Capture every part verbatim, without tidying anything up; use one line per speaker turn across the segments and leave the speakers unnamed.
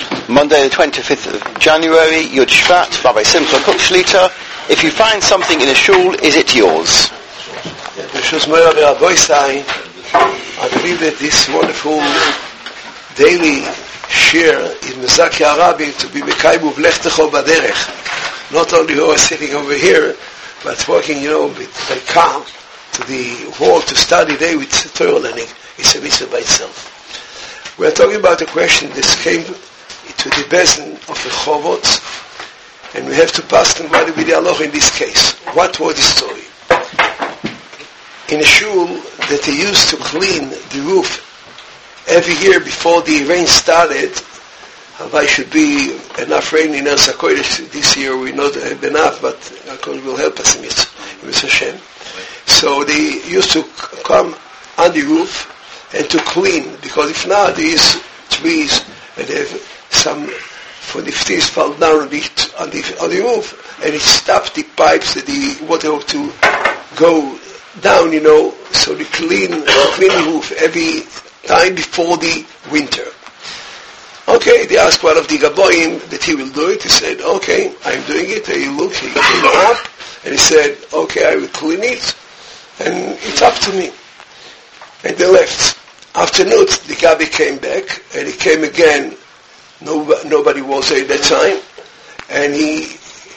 Monday the twenty-fifth of January, Yud Shvat, Rabbi Simcha Kook Shlita. If you find something in a shul, is it yours?
I believe that this wonderful daily share is Mezaki Arabi to be Mekayim Uvlechtecho Baderech. Not only who are sitting over here, but walking, you know, with by car to the hall to study day with Torah learning. It's a mitzvah by itself. We are talking about a question that came to the Bezdin of the Chovot, and we have to pass them by the B'dialoch in this case. What was the story? In a shul that they used to clean the roof every year before the rain started, there should be enough rain in Eretz HaKodesh. This year we not have enough, but HaKodesh will help us in Mitzvah Hashem. So they used to come on the roof and to clean, because if not, there is trees and they have some, for the trees fall down on the, on the, on the roof, and it stopped the pipes that the water have to go down, you know, so they clean, clean the roof every time before the winter. Okay, they asked one of the Gaboim that he will do it. He said, okay, I'm doing it. And he looked, he cleaned it up, and he said, okay, I will clean it, and it's up to me. And they left. Afternoon, the Gabi came back, and he came again. Nobody, nobody was there at that time, and he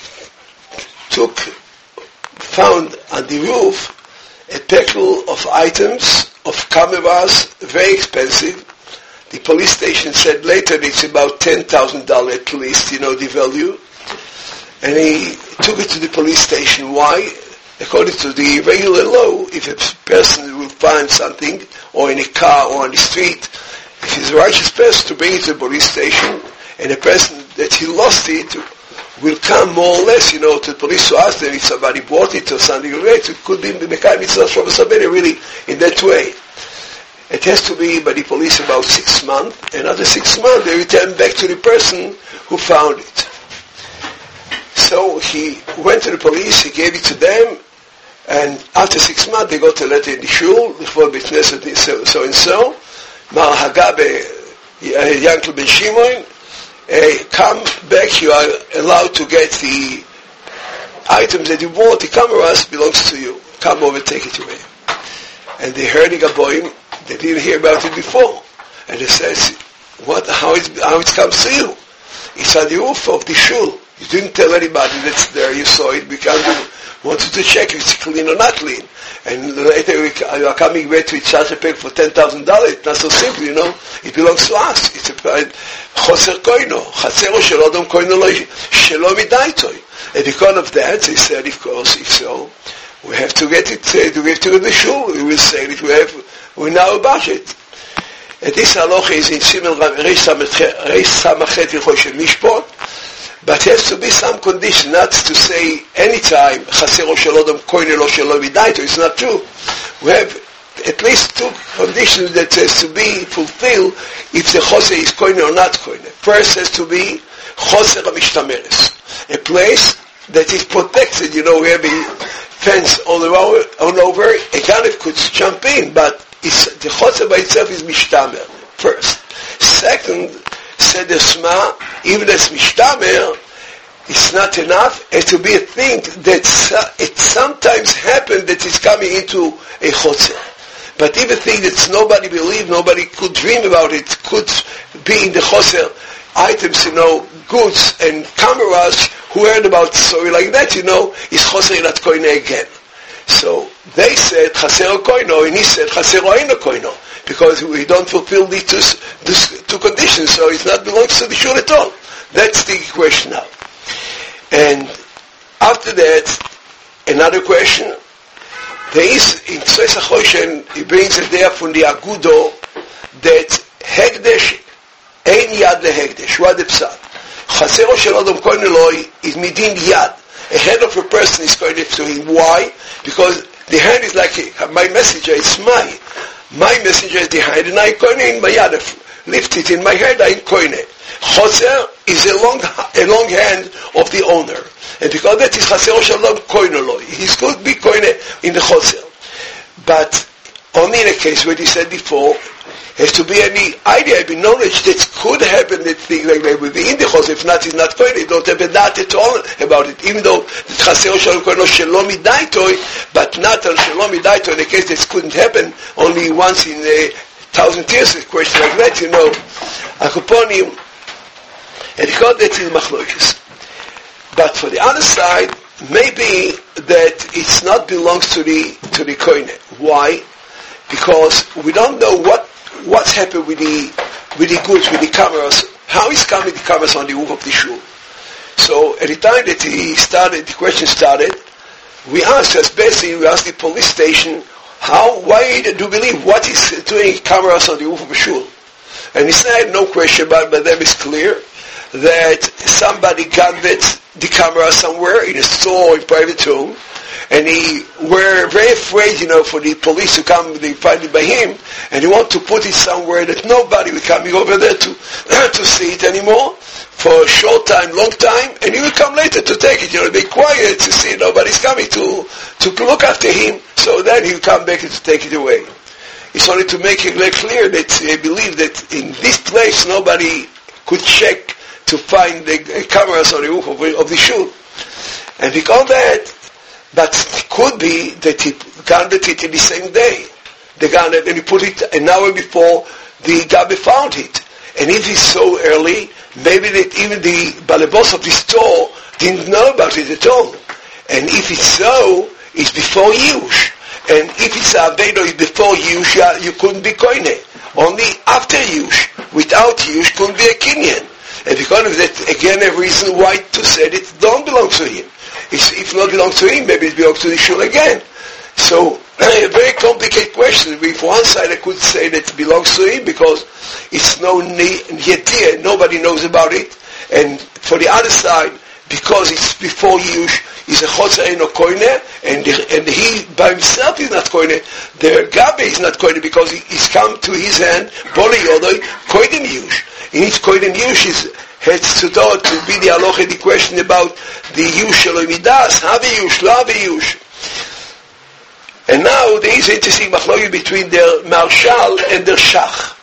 took, found on the roof a package of items, of cameras, very expensive. The police station said later it's about ten thousand dollars at least, you know, the value. And he took it to the police station. Why? According to the regular law, if a person will find something, or in a car or on the street, if he's a righteous person, to bring it to the police station, and a person that he lost it will come more or less, you know, to the police to ask them if somebody bought it or something like that. It could be Mekayim Mitzvah from somebody really in that way. It has to be by the police about six months, and after six months they return back to the person who found it. So he went to the police, he gave it to them, and after six months they got a letter in the shul, before B'Knesset so, so and so, Mar Hagabe, Yankel Ben Shimon, uh, come back, you are allowed to get the items that you bought, the cameras belongs to you. Come over, take it away. And they heard the Gaboim, they didn't hear about it before. And they says, what, how it, how it comes to you? It's on the roof of the shul. You didn't tell anybody that's there, you saw it, because you wanted to check if it's clean or not clean. And later you are coming back to charge a pack for ten thousand dollars. It's not so simple, you know. It belongs to us. It's a choser koino. Chatzero shel odom koino lo shelo midaitoi. And because of that, they said, of course, if so, we have to get it, uh, to get to the shul. We will say that we have, we know about it. And this halacha is in Simon Reish Samachet Hilchot Shel Mishpot. But there has to be some condition, not to say anytime, Chasero shel odom koine lo shelo midaito. It's not true. We have at least two conditions that has to be fulfilled if the choser is koine or not koine. First has to be choser hamishtameres, a place that is protected. You know, we have a fence all over, all over. A ganef could jump in, but it's, the choser by itself is mishtamer. First. Second, said the Shema, even as mishtamer, it's not enough, and to be a thing that uh, it sometimes happens that it's coming into a chotzer. But even a thing that nobody believed, nobody could dream about it, could be in the chotzer, items, you know, goods and cameras, who heard about a story like that, you know, is chotzer not koine again. So they said chasero koino, and he said chasero eino koino, because we don't fulfill these two, these two conditions, so it not belongs to the shul at all. That's the question now. And after that, another question. There is in Tzves HaChoshen, he brings it there from the Agudo that Hekdesh ein yad lehekdesh. What the pshat? Chasero shel odom koine lo is midin yad. A hand of a person is koine to him. Why? Because the hand is like my messenger. It's my my messenger is the hand, and I koine in my yad. Lift it in my hand. I koine. Choser is a long a long hand of the owner, and because that is chasero shel odom koine lo, he could be koine in the choser. But only in a case where he said before, has to be any idea, any knowledge that could happen that things like that will be in the chotzer. If not, it's not going. They don't have a dot at all about it. Even though the chaser shalom koino shelo midaitoi, but not on shelo midaitoi. In the case this couldn't happen only once in a thousand years, a question like that, you know. Akuponim, and he called that in machlokes. But for the other side, maybe that it's not belongs to the to the koine. Why? Because we don't know what what's happened with the with the goods, with the cameras. How is coming the cameras on the roof of the shul? So at the time that he started, the question started, we asked, as basically we asked the police station, how, why do you believe what is doing cameras on the roof of a shul? And he said, no question about it, but them is clear that somebody got the camera somewhere in a store, in a private room, and he were very afraid, you know, for the police to come, they find it by him, and he want to put it somewhere that nobody will come over there to to see it anymore for a short time, long time, and he will come later to take it, you know, be quiet to see nobody's coming to to look after him, so then he'll come back to take it away. It's only to make it very clear that they believe that in this place nobody could check to find the cameras on the roof of, of the shul. And we call that, but it could be that he garnered it in the same day. They garnered, and he put it an hour before the Gabi found it. And if it's so early, maybe that even the balabos of the store didn't know about it at all. And if it's so, it's before Yush. And if it's Avedo, it's before Yush, you couldn't be koine. Only after Yush. Without Yush, couldn't be a Kinyan. And because of that, again, a reason why to say that it don't belong to him. It's, if not belong to him, maybe it belongs to the shul again. So, a very complicated question. If one side I could say that it belongs to him because it's no yet nobody knows about it. And for the other side, because it's before Yush, is a chotzer eno koine, and and he by himself is not koine. The Gabe is not koine because he, he's come to his hand, boli yodoi, koidem Yush. In each koidem Yush is has to do to be the halacha, the question about the Yush shelo midas, have Yush, lo have Yush. And now there is interesting machloki between their marshal and their shach.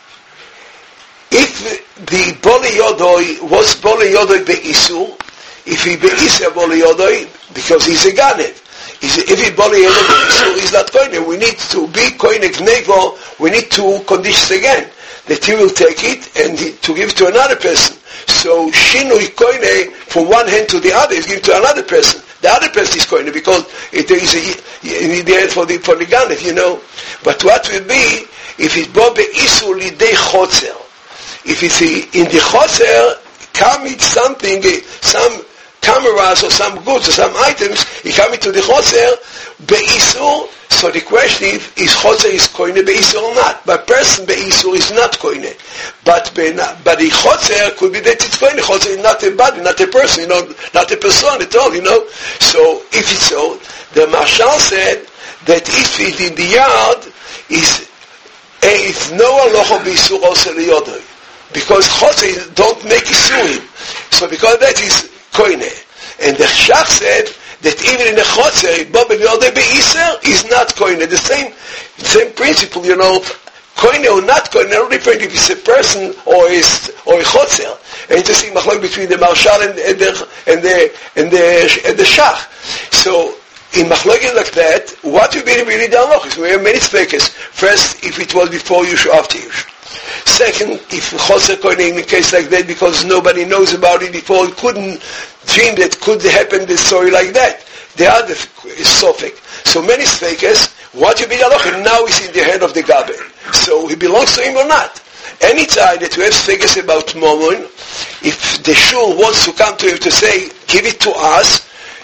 If the boli yodoi was boli yodoi be'isur, if he be'isur boli yodoi, because he's a ganev. If he boli yodoi be'isur, he's not koine. We need to be koine gnevo, we need two conditions again. That he will take it and he, to give it to another person. So shinui koine from one hand to the other is given to another person. The other person is koine because it, there is a in the end for the for the ganev, you know. But what will be if it's bo be'isur lidei chotzer? If it's in the chotzer, come with something, some cameras or some goods or some items, he come into the chotzer be'isur. So the question is, is chotzer is koine be'isur or not? But person be'isur is not koine. But but the chotzer could be that it's koine. Chotzer is not a body, not a person, you know, not a person at all, you know. So if it's so, the marshal said that if it's in the yard, is it's no aloha be'isur also liyodoi. Because chotzer don't make isurim. So because that is koine. And the shach said that even in the chotzer, Bobel Yodeh Be'iser is not koine. The same same principle, you know, koine or not koine, not referring if it's a person or is or a chotzer. And interesting machlok between the marshal and, and the and the and the and the shach. So in machlokin like that, what would be really the halachos? We have many speakers. First, if it was before Yush or after Yush. Second, if chotzer koine in a case like that, because nobody knows about it before, it couldn't dream that could happen the story like that. The other is sofik. So many speakers, what you be halacha now is in the hand of the Gabe. So he belongs to him or not. Any time that we have speakers about Momon, if the shul wants to come to him to say, give it to us,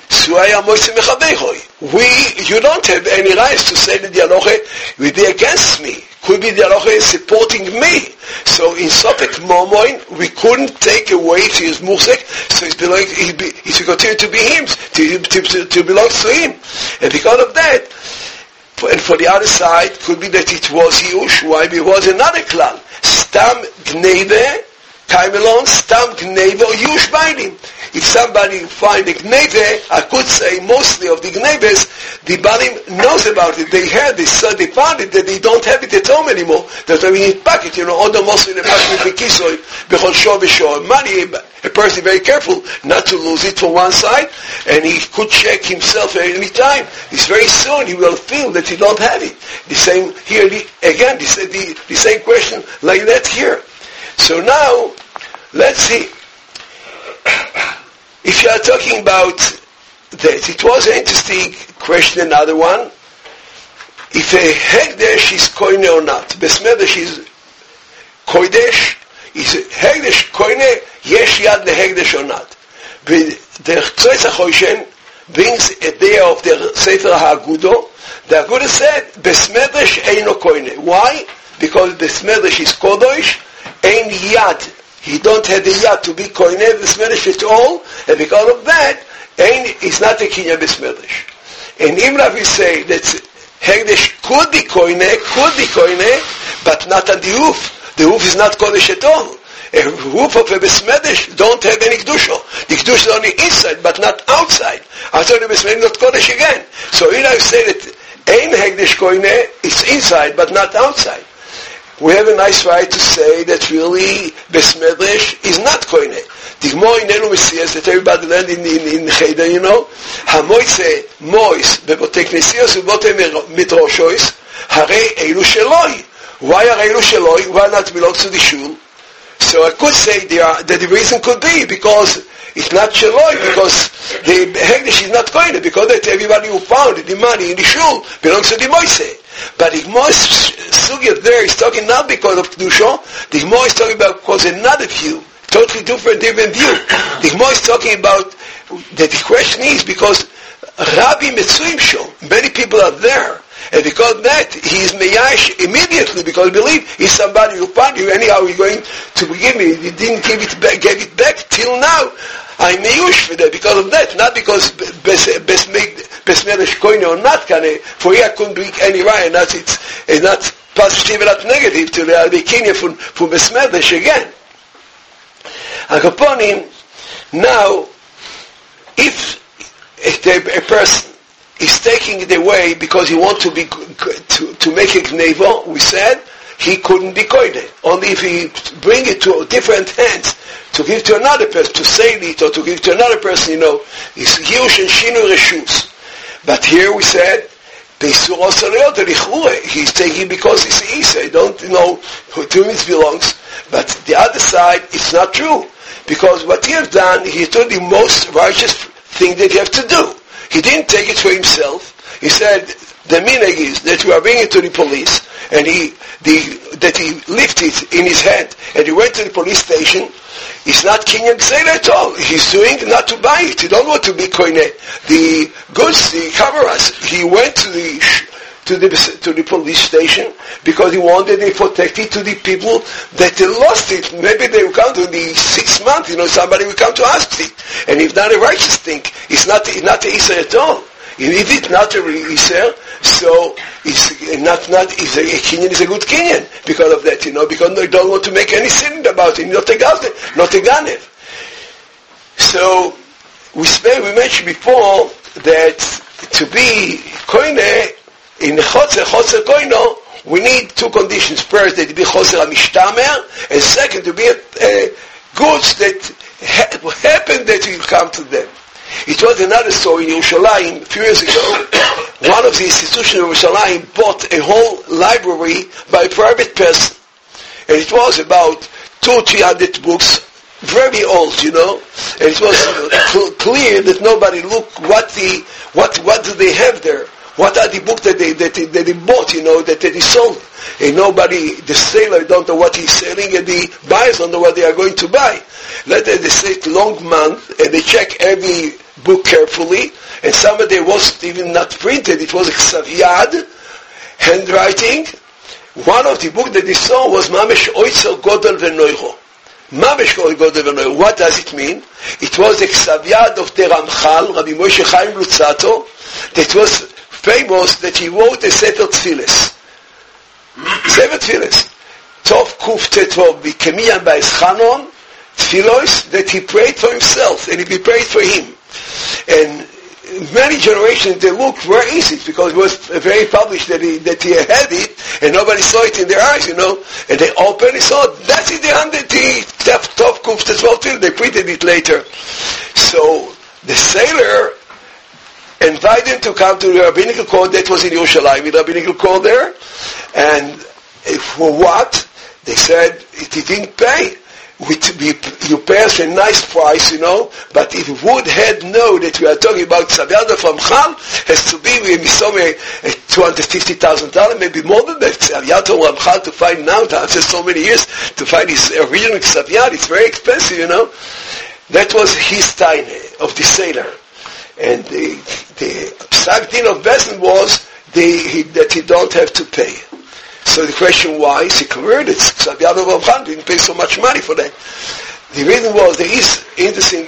we, you don't have any rights to say that the halacha will be against me. Could be the halacha supporting me. So in Sofek Momoin, we couldn't take away to his musik, so it's belong, it, be, it should continue to be him, to, to, to, to belong to him. And because of that, and for the other side, could be that it was Yush, why it was another klal. Stam Gneve, Kaimelon, Stam Gneve, or Yush Bainim. if somebody find a gneve, I could say mostly of the gneves, the Balim knows about it. They heard this, so they found it that they don't have it at home anymore. That they need pocket, you know, all the most in the pocket with kisoy, bechol shor v'shor. Money, a person very careful not to lose it from one side, and he could check himself at any time. It's very soon he will feel that he don't have it. The same here, the, again, the, the, the same question like that here. So now, let's see. If you are talking about that, it was an interesting question, another one. If a Hekdesh is koine or not. Besmedesh is koidesh, is Hekdesh koine, yesh yad lehekdesh or not. The Chtzois HaChoshen brings a day of the Sefer HaAgudo. The Agudo said, Besmedesh eino koine. Why? Because Besmedesh is kodosh, ein yad. He don't have the yad to be koine Besmedesh at all, and because of that, ein is not a kinyan Besmedesh. And Imra will say that Hekdesh could be koine, could be koine, but not on the roof. The roof is not kodesh at all. A roof of a Besmedesh don't have any kedusha. The kedusha is only inside, but not outside. Outside the Besmedesh not kodesh again. So Imra will say that ein Hekdesh koine is inside, but not outside. We have a nice right to say that really Besmedesh is not koine. The Gemara in Elu Messias that everybody learned in in, in Cheder, you know, Hamoise Mois bebotek Messias ubotem mitroshois harei elu sheloi. Why are elu sheloi? Why not belongs to the shul? So I could say there are, that the reason could be because it's not sheloi, because the Hekdesh is not koine, because that everybody who found the money in the shul belongs to the Moise. But the Gemara Sugya there is talking not because of Kedusha, the Gemara is talking about because another view, totally different, different view. The Gemara is talking about, that the question is because Rabbi Metzuim Shom, many people are there, and because of that, he is Meyash immediately, because believe he's somebody who found you, anyhow he's going to give me, he didn't give it back, gave it back till now. I'm Meyush for that, because of that, not because Besmedesh koine or not kane, for here I couldn't be any right, and that's it's, it's not positive and not negative to the Albikinia from, from Besmedesh again. Akaponim, now, if a, a person is taking it away because he wants to be, to, to make a gnevo, we said, he couldn't be koine. Only if he bring it to different hands, to give to another person, to sell it, or to give to another person, you know, is Hirush and Shinu Reshus. But here we said, he's taking because he's Isa. I don't know who to him it belongs. But the other side, it's not true. Because what he has done, he did the most righteous thing that he has to do. He didn't take it for himself. He said, the minhag is that we are bringing it to the police, and he, the, that he lifted it in his hand, and he went to the police station. It's not kinyan gzeila at all. He's doing not to buy it. He don't want to be koine. The goods, the cover us. He went to the to the to the police station because he wanted it protected to the people that they lost it. Maybe they will come to the six months. You know, somebody will come to ask it, and if not a righteous thing, it's not it's not a Isser at all. If it's not a Isser, so it's not not it's a, a kinyan is a good kinyan because of that, you know, because they don't want to make any sin about it, not a ganev, not a ganev. So we we mentioned before that to be koine in chotzer chotzer koino, we need two conditions. First, that to be chotzer amishtamer, and second, to be a, a goods that ha- happen that will come to them. It was another story in Yerushalayim a few years ago. One of the institutions of Yerushalayim bought a whole library by a private person. And it was about two or three hundred books, very old, you know. And it was cl- clear that nobody looked what the, what, what do they have there? What are the books that they, that they, that they bought, you know, that, that they sold? And nobody, the seller don't know what he's selling, and the buyers don't know what they are going to buy. Later they say it's long month, and they check every book carefully, and some of them wasn't even not printed. It was a ksav yad, handwriting. One of the books that they saw was Mamesh Oitzer Godel V'Noicho. Mamesh Godel V'Noicho. What does it mean? It was a ksav yad of the Ramchal, Rabbi Moshe Chaim Luzzatto, that was famous that he wrote a Sefer Tfiles. Sefer Tfiles. Tov Kuf Tetvov B'Kemiyan Ba'Eschanon, tefillos that he prayed for himself, and he prayed for him. And many generations, they looked, where is it? Because it was very published that he, that he had it, and nobody saw it in their eyes, you know. And they opened and saw, that's in the hundred, top kuf as well too. They printed it later. So the sailor invited him to come to the rabbinical court that was in Yerushalayim, the rabbinical court there. And for what? They said, he didn't pay. We, we, you pay us a nice price, you know, but if would had know that we are talking about Tzaviyada from Chal, has to be maybe somewhere at two hundred fifty thousand dollars, maybe more than that. Tzaviyada from Chal to find now, after so many years, to find his original Tzaviyada, it's very expensive, you know. That was his time of the sailor. And the, the Psak Din of Bezdin was the, he, that he don't have to pay. So the question why is he converted? Tzaviyada from Chal didn't pay so much money for that. The reason was there is interesting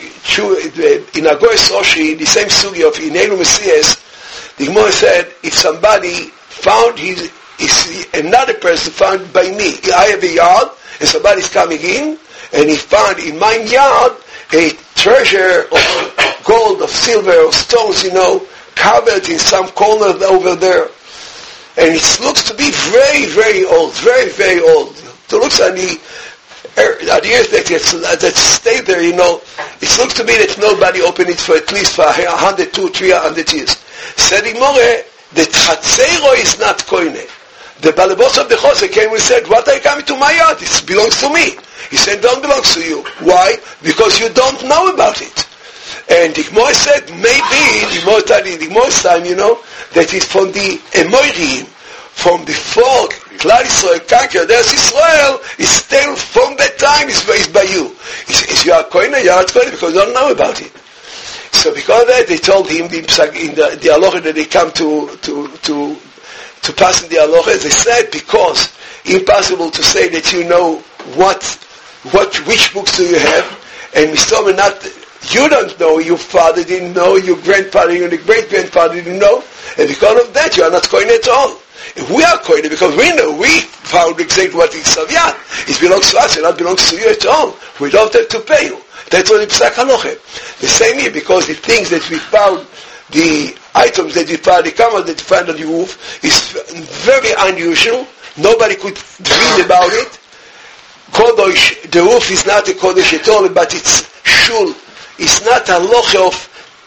in Agoras Roshi, in the same sugi of Inelu Messias, the Gemara said if somebody found his, his another person found by me, I have a yard and somebody's coming in and he found in my yard a treasure of gold, of silver, of stones, you know, covered in some corner over there. And it looks to be very, very old, very, very old. It looks at the, at the earth that, that stayed there, you know, it looks to me that nobody opened it for at least for a hundred, two, three hundred years. Said Imore, the Tchatzero is not koine. The Balabos of the Chose came and said, what are you coming to my yard? It belongs to me. He said, don't belongs to you. Why? Because you don't know about it. And the Gemara said, maybe, the Gemara's time, you know, that is from the Emorim, from before Klal Yisrael conquered Eretz Yisrael, is still from that time is based by you. If you are koine, you are koine because you don't know about it. So because of that, they told him in the, the halacha that they come to to to to pass in the halacha, they said because impossible to say that you know what what which books do you have, and Mister not. You don't know, your father didn't know, your grandfather, your great-grandfather didn't know, and because of that, you are not koine at all. If we are koine, because we know, we found exactly what is Saviyat. It belongs to us, it not belongs to you at all. We don't have to pay you. That's what it's Psak Halacha. The same here, because the things that we found, the items that we found, the cameras that we found on the roof, is very unusual. Nobody could read about it. Kodesh, the roof is not a Kodesh at all, but it's shul. It's not a loch of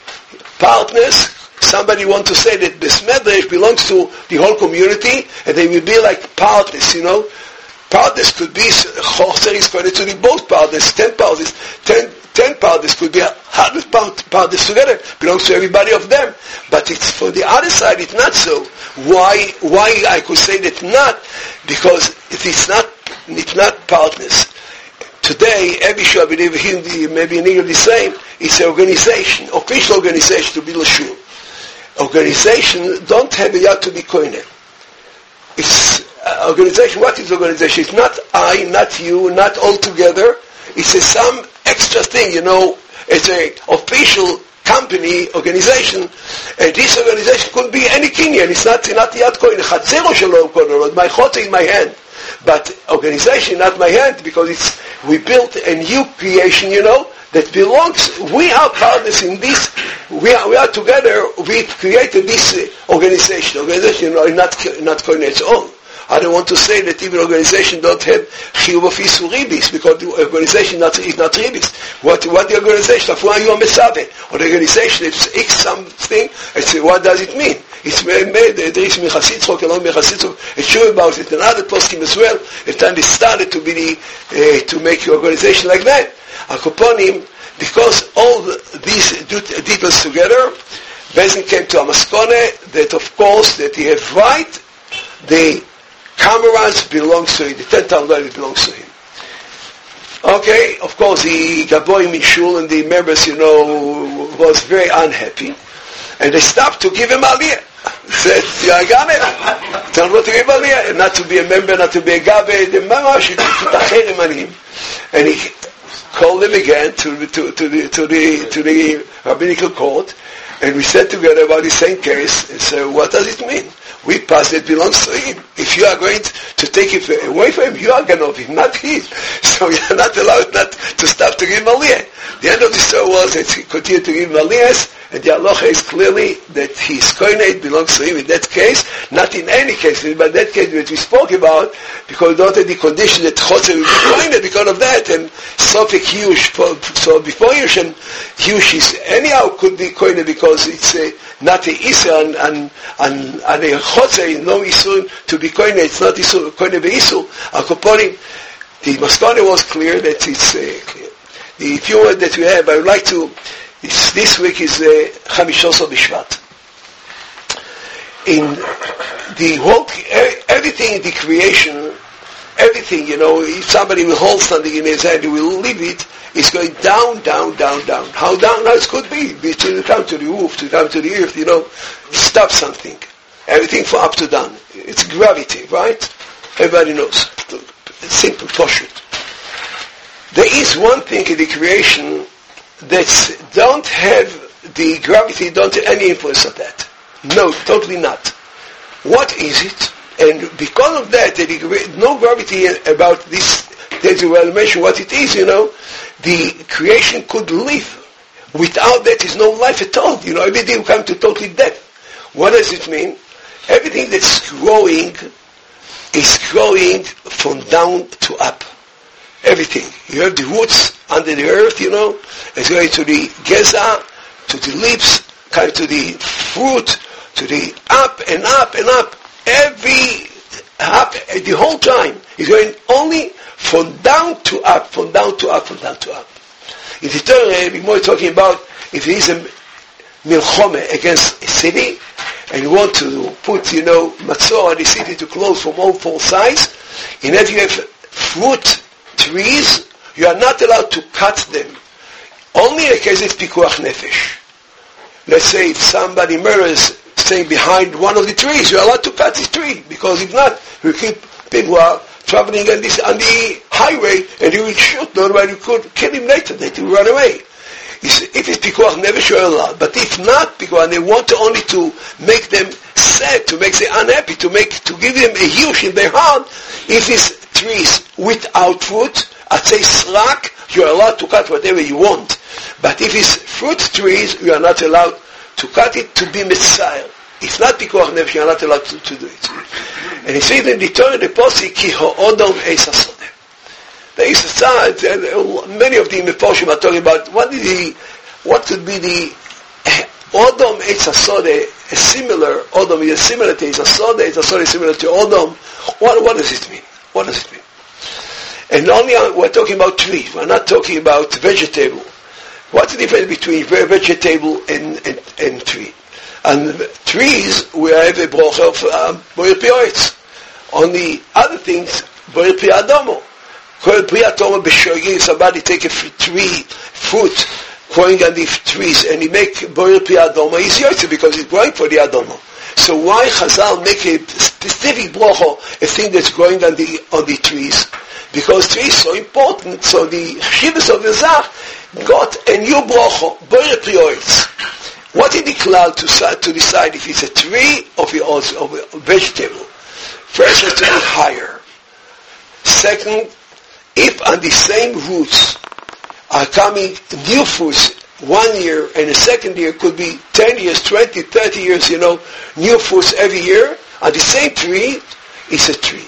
partners. Somebody want to say that Beis Medrash belongs to the whole community, and they will be like partners, you know. Partners could be, Choser is connected to the both partners, ten partners, ten, ten partners could be a hundred partners together, belongs to everybody of them. But it's for the other side, it's not so. Why, why I could say that not? Because it's not, it's not partners. Today, every shul, I believe Hindi, maybe in English the same, it's an organization, official organization to build a shul. Organization don't have a yad to be koine. It's uh, organization. What is organization? It's not I, not you, not all together. It's a, some extra thing, you know. It's a official company, organization, and this organization could be any kinyan. It's not not yad koine. Chatzero shalom koine. My chotze in my hand. But organization, not my hand, because it's, we built a new creation, you know, that belongs, we are partners in this, we are, we are together, we created this organization, organization, you know, not, not going its own. I don't want to say that even organization don't have chiyuv of isu ribis, because the organization not, is not ribis. What, what the organization, of who are you a mesave? Or the organization, it's X something, it's, what does it mean? It's made, there is Mechassitzchok, along Mechassitzchok, it's sure about it, and other poskim as well, at the time they started to be the, uh, to make your organization like that. Akoponim, because all the, these details together, Bezdin came to a maskone that of course, that he have right, the cameras belongs to him, the ten thousand dollars belongs to him. Okay, of course, the Gaboim in Shul and the members, you know, was very unhappy, and they stopped to give him aliyah. Said, "You got it. Tell him to give aliyah, not to be a member, not to be a gabe. The mamash put a cherem on him," and he called him again to to to the to the to the rabbinical court, and we said together about the same case. And so, what does it mean? we pass it belongs to him. If you are going to take it away from him, you are Ganovim, not he. So you are not allowed not to stop to give him aliyah. The end of the story was that he continued to give him aliyahs, and the halacha is clearly that his koinate belongs to him in that case, not in any case, but that case that we spoke about, because not in the condition that chotzer will be koinate because of that, and sofik huge, so before yush and huge is anyhow could be koinate because it's uh, not a isur and, and, and, and a chotzer, no isur to be koinate, it's not isur, koinate be isur, akoporim. The maskana was clear that it's uh, the few words that we have. I would like to. This, this week is Chamishos uh, Bishvat. In the whole, everything in the creation, everything, you know, if somebody will hold something in his hand, he will leave it. It's going down, down, down, down. How down? How it could be? To come to the roof, to come to the earth, you know, stop something. Everything from up to down. It's gravity, right? Everybody knows. Simple, poshut. There is one thing in the creation that don't have the gravity, don't have any influence of that. No, totally not. What is it? And because of that, there is no gravity about this. There's a well-mentioned what it is, you know. The creation could live. Without that, is no life at all. You know, everything will come to totally death. What does it mean? Everything that's growing is growing from down to up. Everything. You have the roots under the earth, you know, it's going to the geza, to the lips, kind to the fruit, to the up and up and up. Every up, the whole time is going only from down to up, from down to up, from down to up. In the Torah, we're more talking about if there is a milchome against a city, and you want to put, you know, matzor on the city to close from all four sides, and if you have fruit trees, you are not allowed to cut them. Only in a case it's pikuach nefesh. Let's say if somebody murders, staying behind one of the trees, you're allowed to cut this tree, because if not, you keep people are traveling on, this, on the highway, and you will shoot, nobody could kill him later, they will run away. If it's pikuach nefesh, you're allowed. But if not pikuach, and they want to only to make them sad, to make them unhappy, to make to give them a huge in their heart, if it's trees without fruit, I'd say slack, you're allowed to cut whatever you want. But if it's fruit trees, you are not allowed to cut it to be Messiah. If not pikuach nefesh, you are not allowed to, to do it. And he said in the Torah, the posik, ki ho'odom eis hasodeh. The eis hasodeh, many of the Mefoshim are talking about what is the, what could be the odom eis hasodeh, a similar, odom is similar to eis hasodeh, eis hasodeh is similar to odom. What, what does it mean? What does it mean? And only we're talking about trees. We're not talking about vegetable. What's the difference between vegetable and, and, and tree? And trees, we have a broch of boyer pioitz. On the other things, boyer piadomo. Boyer piadomo b'shoyim. Somebody take a tree, fruit, growing on the trees, and he make boyer piadomo. He's yoitze because he's growing for the adomo. So why Chazal make a specific brocho, a thing that's growing on the on the trees? Because trees is so important, so the chivas of the Zach got a new brocho, boyer pioitz. What is the cloud to, to decide if it's a tree or if it's a vegetable? First, it has to be higher. Second, if on the same roots are coming new fruits one year, and the second year could be ten years, twenty, thirty years, you know, new fruits every year, on the same tree, it's a tree.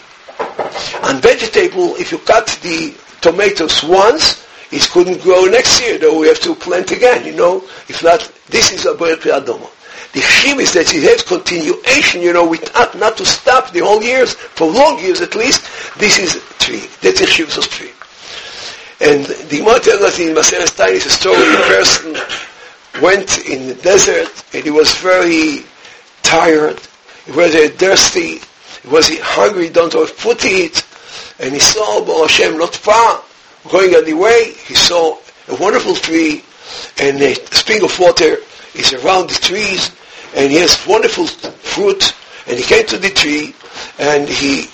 On vegetable, if you cut the tomatoes once, it couldn't grow next year, though we have to plant again, you know. If not, this is a boyer piadomo. The chiyuv is that it has continuation, you know, without, not to stop the whole years, for long years at least. This is a tree. That's a chiyuv of tree. And the Gemara tells us in Maseret Taanis a story. A person went in the desert and he was very tired. He was very thirsty. He was hungry, don't have food to eat. And he saw Baruch Hashem not far, going on the way. He saw a wonderful tree, and a spring of water is around the trees, and he has wonderful fruit. And he came to the tree, and he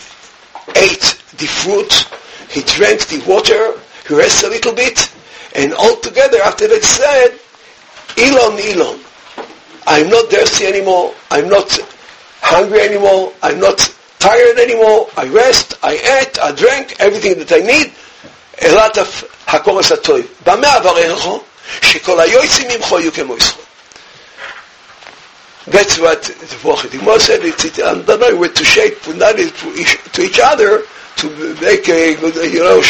ate the fruit. He drank the water. He rested a little bit, and altogether after that said, Elon, Elon, I'm not thirsty anymore. I'm not hungry anymore, I'm not tired anymore, I rest, I ate, I drank, everything that I need, a lot of הקורס הטוב. במה אברכך? שכל היועצים ממך יהיו כמו ישך. That's what the Prophet Dimor said. It's, it, I don't know where to shape to each, to each other to make a, you know,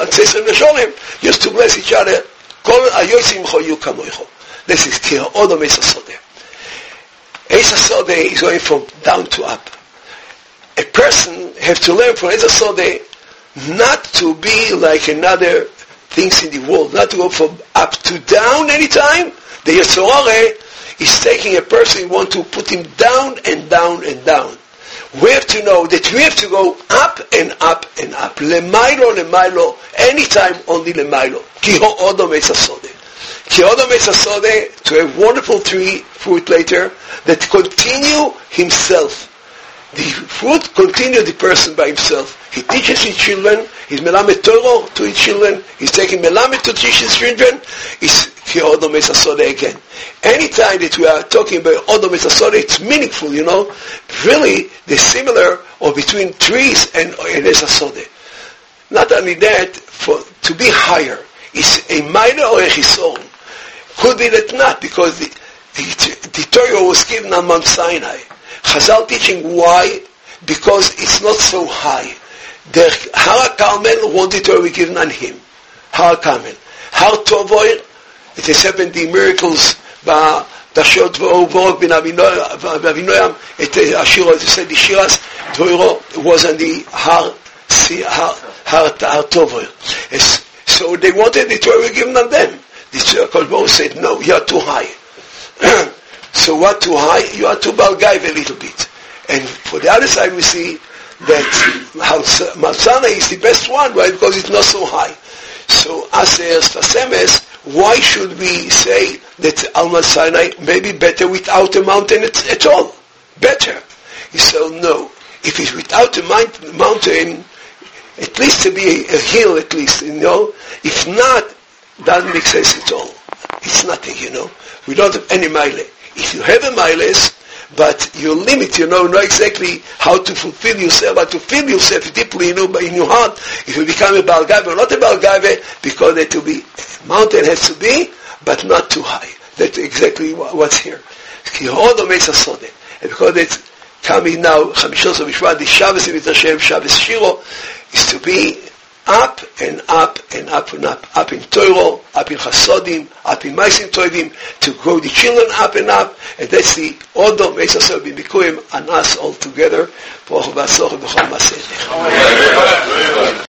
just to bless each other. כל היועצים ממך יהיו כמו ישך. This is Kir Odom Eis HaSodeh. Eis HaSodeh is going from down to up. A person have to learn from Eis HaSodeh not to be like another things in the world, not to go from up to down anytime. The Yetzer Hara is taking a person, want to put him down and down and down. We have to know that we have to go up and up and up. Lemailo, lemailo, anytime only lemailo. Ki ho'odom Eis HaSodeh. Ki ho'odom Eis HaSodeh, to a wonderful tree, fruit later, that continue himself. The fruit continue the person by himself. He teaches his children. He's melamed Torah to his children. He's taking melamed to teach his children. It's Ki Odom Eis HaSodeh again. Anytime that we are talking about Odom Eis HaSodeh, it's meaningful, you know. Really, the similar or between trees and, and Eis HaSodeh. Not only that, for to be higher is a minor or a chison. Could be that not, because the, the, the Torah was given on Mount Sinai. Chazal teaching why? Because it's not so high. The Har HaKarmel wanted to be given on him. Har HaKarmel. Har Tovoir, it has happened the miracles Dashot V'Orvot bin Avinoam, it Ashiro, it said the Shiras, Dvoiro was on the Har Har Tovoir. So they wanted the Torah to be given on them. The Kodesh said, no, you are too high. So what too high? You are too balgaiv a little bit. And for the other side we see that Mount Sinai is the best one, right? Because it's not so high. So Aser Stasemes, why should we say that Al Mount Sinai may be better without a mountain at, at all? Better. He said, no. If it's without a mountain, at least to be a hill at least, you know. If not, doesn't make sense at all. It's nothing, you know. We don't have any mile. If you have a miles, but you're limited, you know, know exactly how to fulfill yourself, how to feel yourself deeply, you know, in your heart. If you become a Balgave or not a Balgave, because it will be, mountain has to be, but not too high. That's exactly what's here. And because it's coming now, Chamishos of Mishpat, the Shabbos in Hashem, Shabbos Shiro, is to be up and up and up and up. Up in Torah, up in Chasodim, up in Maisim Tovim, to grow the children up and up. And that's the Odom Eis HaSodeh B'Bikurim and us all together.